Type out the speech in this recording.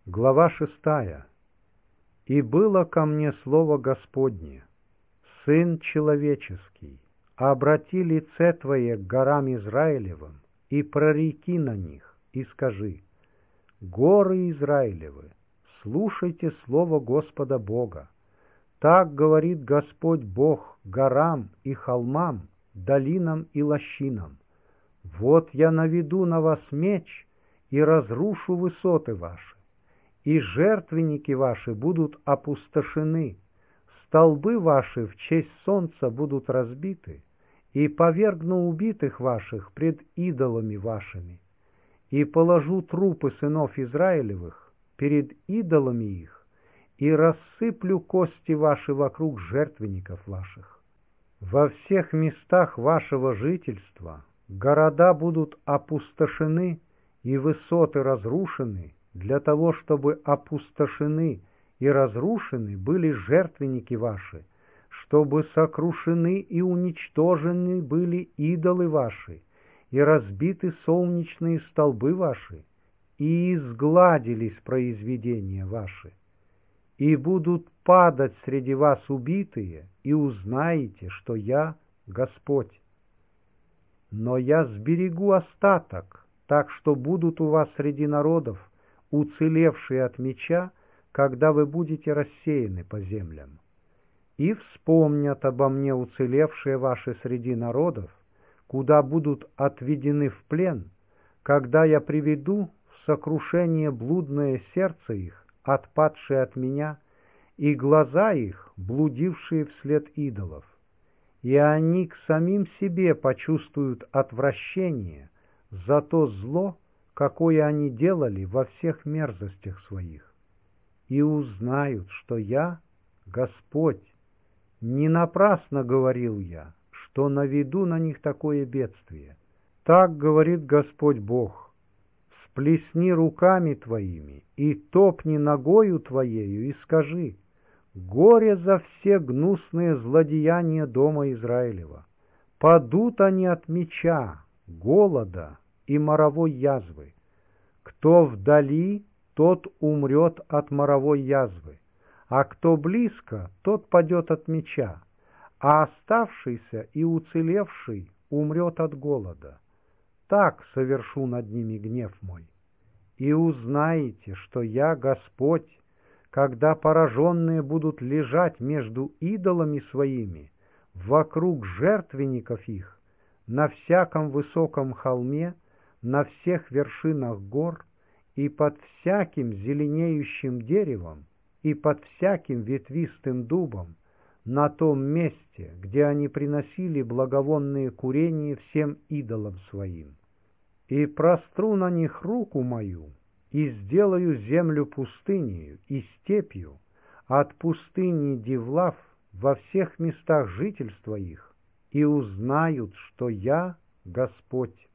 Глава 6. «И было ко мне слово Господне: Сын человеческий, обрати лице Твое к горам Израилевым, и прореки на них, и скажи: горы Израилевы, слушайте слово Господа Бога. Так говорит Господь Бог горам и холмам, долинам и лощинам: вот я наведу на вас меч и разрушу высоты ваши, и жертвенники ваши будут опустошены, столбы ваши в честь солнца будут разбиты, и повергну убитых ваших пред идолами вашими, и положу трупы сынов Израилевых перед идолами их, и рассыплю кости ваши вокруг жертвенников ваших. Во всех местах вашего жительства города будут опустошены и высоты разрушены, для того, чтобы опустошены и разрушены были жертвенники ваши, чтобы сокрушены и уничтожены были идолы ваши, и разбиты солнечные столбы ваши, и изгладились произведения ваши. И будут падать среди вас убитые, и узнаете, что я Господь. Но я сберегу остаток, так что будут у вас среди народов уцелевшие от меча, когда вы будете рассеяны по землям. И вспомнят обо мне уцелевшие ваши среди народов, куда будут отведены в плен, когда я приведу в сокрушение блудное сердце их, отпадшие от меня, и глаза их, блудившие вслед идолов. И они к самим себе почувствуют отвращение за то зло, какое они делали во всех мерзостях своих, и узнают, что я Господь. Не напрасно говорил я, что наведу на них такое бедствие. Так говорит Господь Бог: сплесни руками твоими и топни ногою твоею, и скажи: горе за все гнусные злодеяния дома Израилева. Падут они от меча, голода и моровой язвы. Кто вдали, тот умрет от моровой язвы, а кто близко, тот падет от меча, а оставшийся и уцелевший умрет от голода. Так совершу над ними гнев мой. И узнаете, что я Господь, когда пораженные будут лежать между идолами своими, вокруг жертвенников их, на всяком высоком холме, на всех вершинах гор, и под всяким зеленеющим деревом, и под всяким ветвистым дубом, на том месте, где они приносили благовонные курения всем идолам своим. И простру на них руку мою, и сделаю землю пустынею и степью, от пустыни Дивлав во всех местах жительства их, и узнают, что я Господь.